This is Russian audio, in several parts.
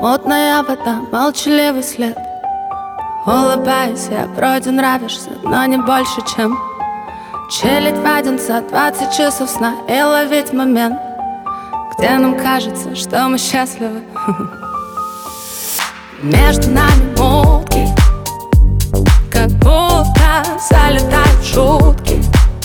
мутная вода, молчаливый след. Улыбаюсь, я вроде нравишься, но не больше, чем чилить в один за 20 часов сна и ловить момент, где нам кажется, что мы счастливы. Между нами мутки, как будто залетают шутки.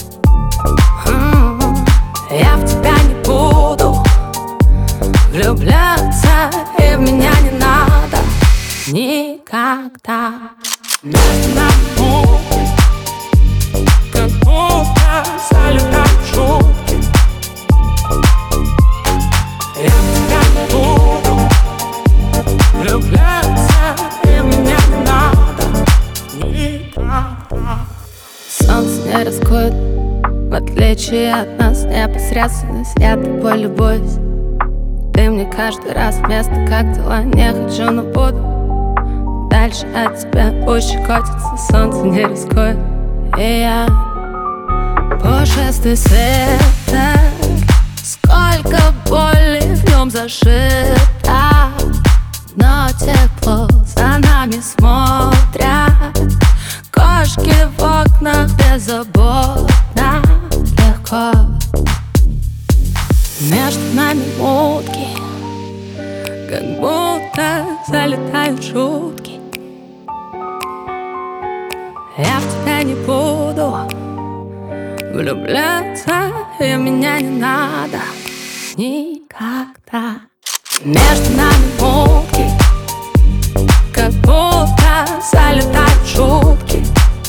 Я в тебя не буду влюбляться, и в меня не надо никогда. Между нами мутки, как будто залетают шутки. Я в тебя не буду влюбляться, и в меня не надо никогда. Солнце не рискует, в отличие от нас, непосредственность, я тобой любуюсь. Ты мне каждый раз вместо как дела, не хочу, но буду дальше от тебя, пусть щекотится, солнце не рискует. И я пушистый света, сколько боли в нем зашито, но тепло за нами смотрят. Кошки в окнах беззаботно, легко. Между нами мутки, как будто залетают шутки. Я в тебя не буду влюбляться, и меня не надо никогда. Между нами мутки, как будто залетают шутки.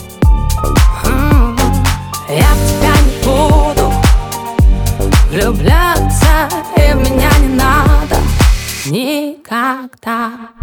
Я в тебя не буду влюбляться, и в меня не надо никогда.